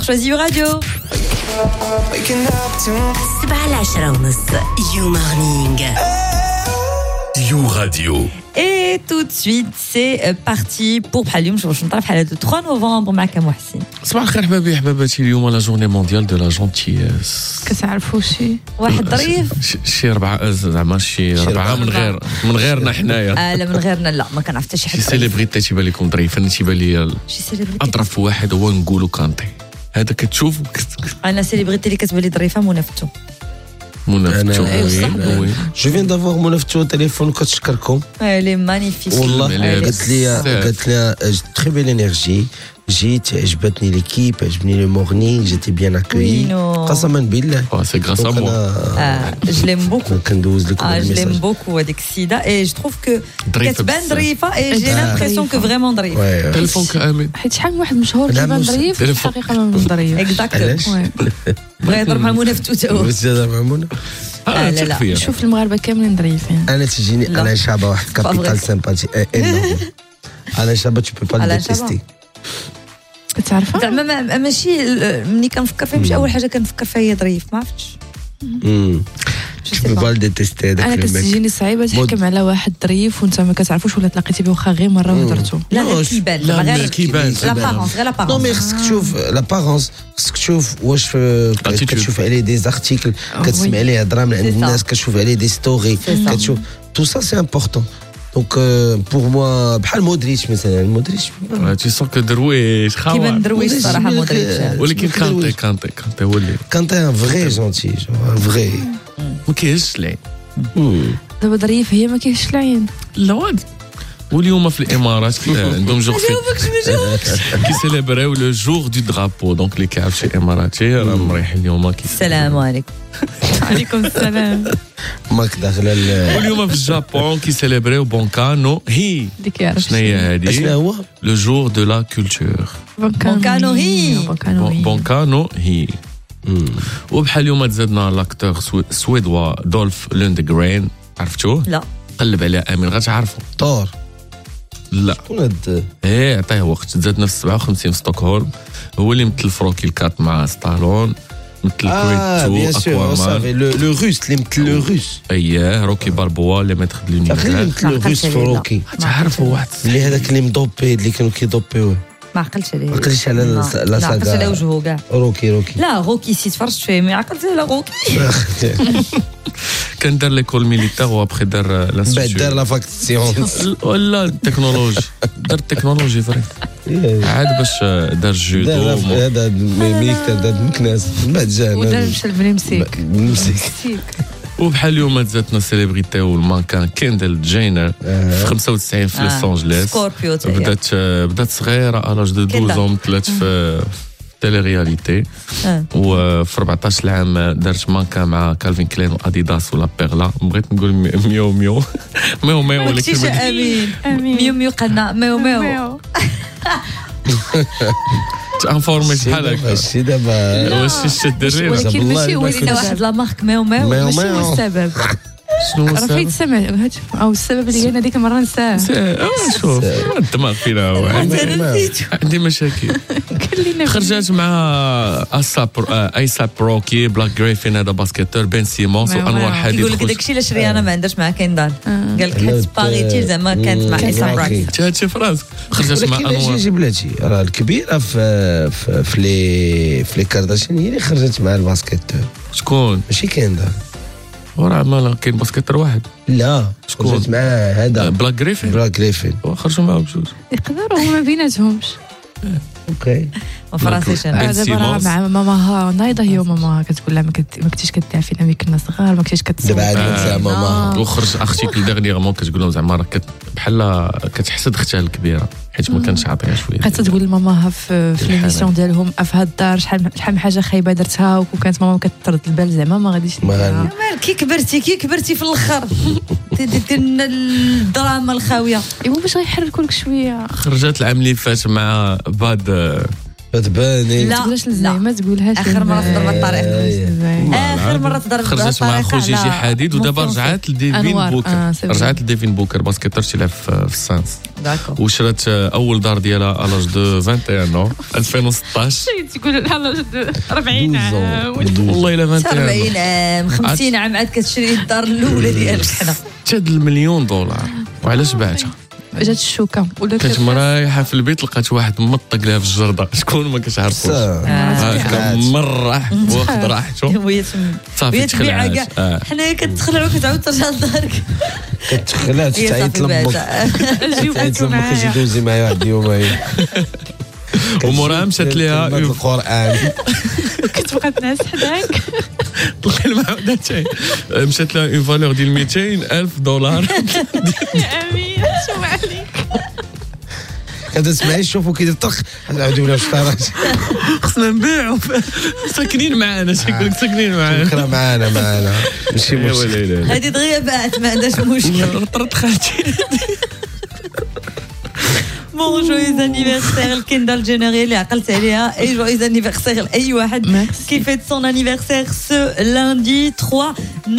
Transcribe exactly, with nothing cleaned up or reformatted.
شوازيو راديو سبعة العشرة ونص يو مورنينغ يو راديو. Et tout de suite, c'est parti pour Bhalioum. Je vous parle le trois novembre مع محسن. صباح الخير حبايبي حباباتي. اليوم لا جورني مونديال دو لا جونتييس. كتعرفوا شي واحد ظريف شي ربعة زعما شي ربعة من غير من غيرنا حنايا. اه لا من غيرنا لا ما كنعرف حتى شي حد. شي سيليبريتي تيبان لكم ظريف. انا تيبان لي شي سيليبريتي اطرف واحد هو نقولو كانتي. هذا كتشوف انا سيليبريتي اللي كتبان لي ظريفه منفتو. منفتو وي. جو فين دافوار منفتو تليفون كتشكركم. لي مانيفيك والله قالت لي قالت لي تري بيل انرجي. جيت عجبتني ليكيب عجبني لو مورنينغ جيتي بيان اكوي قسما بالله. سي غراس ا موا. جو ليم بوكو كندوز لكم الميساج. جو ليم بوكو هذيك السيده اي جو تروف كو كتبان ظريفه اي جي لامبرسيون كو فريمون ظريف. تليفونك امين حيت شحال من واحد مشهور كيبان ظريف الحقيقه ما ظريف. اكزاكتلي بغا يهضر مع منفتو تا هو. بس يهضر مع منى. لا لا لا شوف المغاربه كاملين ظريفين. انا تجيني انا شابه واحد كابيتال سامباتي انا شابه تو بو با ديتيستي. تعرفها زعما ماشي ملي كنفكر فيه ماشي اول حاجه كنفكر فيها هي ظريف ما عرفتش. امم جو بو با ديتيستي هذاك انا كتجيني صعيبه تحكم على واحد ظريف وانت ما كتعرفوش ولا تلاقيتي به واخا غير مره وهضرتو. لا لا كيبان لا كيبان لابارونس غير لابارونس. نو مي خصك تشوف لابارونس خصك تشوف واش كتشوف عليه دي زارتيكل كتسمع عليه هضره من عند الناس كتشوف عليه دي ستوري كتشوف تو سا سي امبورطون. دونك بور موا بحال مودريتش مثلا مودريتش تي سون كو درويش خاوه كيبان درويش صراحه مودريتش. ولكن كانتي كانتي كانتي هو اللي كانتي ان فري جونتي ان فري ما كاينش العين. دابا ظريف هي ما كاينش العين. لا واد. واليوم في الامارات عندهم جوغ كيسيليبريو لو جور دو درابو. دونك اللي كيعرف شي اماراتي راه مريح اليوم. السلام عليكم. عليكم السلام. ماك داخله. واليوم في الجابون كيسيليبريو بونكانو هي. شنو هي هذه؟ شنو هو لو جور دو لا كولتور. بونكانو هي. بونكانو هي. وبحال اليوم تزادنا لاكتور سويدوا دولف لوندغرين. عرفتوه؟ لا قلب عليه امين غتعرفوا. طور لا شكون هاد؟ ايه عطيه وقت. تزادنا في سبعة وخمسين في ستوكهولم. هو اللي مثل فروكي الكات مع ستالون. مثل اه بيان سور صافي لو لو روس اللي مثل لو روس. اييه روكي بالبوا اللي ميتر دو لونيفير. مثل لو روس فروكي. تعرفوا واحد اللي هذاك اللي مدوبي اللي كانوا كيدوبيوه. ما عقلتش عليه. ما عقلتش على لا ساغا. لا عقلت على وجهه كاع. روكي روكي لا روكي سي تفرجت فيه ما عقلت على روكي. كان دار ليكول ميليتير وابخي دار لانستيتيو. بعد دار لا فاك سيونس ولا التكنولوجي. دار التكنولوجي فري عاد باش دار جودو. هذا ميليتير دار مكناس من بعد جا ودار مشى لبنمسيك. بنمسيك. وبحال اليوم تزادنا سيليبريتي والمانكان كيندل جينر في خمسة وتسعين في لوس انجليس. سكوربيو بدات بدات صغيره على لاج دو اثنا عشر طلعت في تيلي رياليتي. وفي أربعطاش عام دارت مانكا مع كالفين كلين واديداس ولا بيرلا. بغيت نقول ميو ميو ميو ميو ولكن امين ميو ميو قلنا ميو ميو انفورمي شحال هكا. واش دابا واش شد الريم. ولكن ماشي هو اللي واحد لا مارك ميو ميو ماشي هو السبب. شنو هو راه فايت السبب؟ السمع او السبب اللي انا ديك المره نساه. شوف الدماغ فينا هو. عندي مشاكل. خرجت مع اساب ايساب روكي بلاك جريفين هذا باسكيتور بن سيمونز وانوار حديد. يقول لك داكشي علاش ريانا ما عندهاش معاه كيندال. قال لك حيت باغيتي زعما كانت مع ايساب روكي. هادشي في راسك. خرجت مع انوار. جي بلاتي راه الكبيره في في لي في لي كارداشيان هي اللي خرجت مع الباسكيتور. شكون؟ ماشي كيندال. وراه مالا كاين باسكيتر واحد. لا شكون؟ خرجت مع هذا بلاك جريفين. بلاك جريفين خرجوا معاه بجوج. يقدروا هما بيناتهمش. اوكي فرنسيش انا دابا راه مع ماماها نايضه هي وماماها كتقول لها ما كنتيش كتعرفينا ملي كنا صغار ما كنتيش كتصور. دابا عاد زعما ماما وخرج ارتيكل ديرنييرمون كتقول لهم زعما راه بحال كتحسد اختها الكبيره حيت ما كانش عاطيها شويه. بقات تقول لماماها في في ليميسيون ديالهم في هاد الدار شحال شحال من حاجه خايبه درتها وكانت ماما كتطرد البال زعما ما غاديش ما كي كبرتي كي كبرتي في الاخر دير لنا الدراما الخاويه. ايوا باش غيحركوا لك شويه. خرجت العام اللي فات مع باد تباني لا تقولش للزاي ما تقولهاش اخر مره تضرب الطريق اخر مره تضرب خرجت مع خو جيجي حديد ودابا رجعت لديفين بوكر رجعت لديفين بوكر باسكيتور تيلعب في السانس داكور وشرات اول دار ديالها على لاج دو واحد وعشرين عام ألفين وستطاش تقول على لاج دو أربعين عام والله الا واحد وعشرين أربعين عام خمسين عام عاد كتشري الدار الاولى ديالك حنا تشد المليون دولار وعلاش بعتها جات الشوكه ولا كنت مريحه في البيت لقات واحد مطق لها في الجرده شكون ما كتعرفوش هكا مرح واخد راحته وهي صافي تخلعات حنايا كتخلعوا كتعاود ترجع لدارك كتخلعات تعيط لامك تعيط لامك اجي دوزي معايا واحد اليومين ومورا مشات ليها القران كنت بقات ناس حداك تلقى المعاودة تاعي مشات لها اون فالور ديال مئتين ألف دولار امين شو عليك كتسمعي شوفوا كيدير طخ نعاودوا ولا شطارات خصنا نبيعوا ساكنين معانا شكون لك ساكنين معانا بكره معانا معانا ماشي مشكل هذه دغيا باعت ما عندهاش مشكل طرت خالتي بون جويز انيفرسير الكندال جينيري اللي عقلت عليها اي جويز انيفرسير لاي واحد كي فيت سون انيفرسير سو لاندي ثلاثة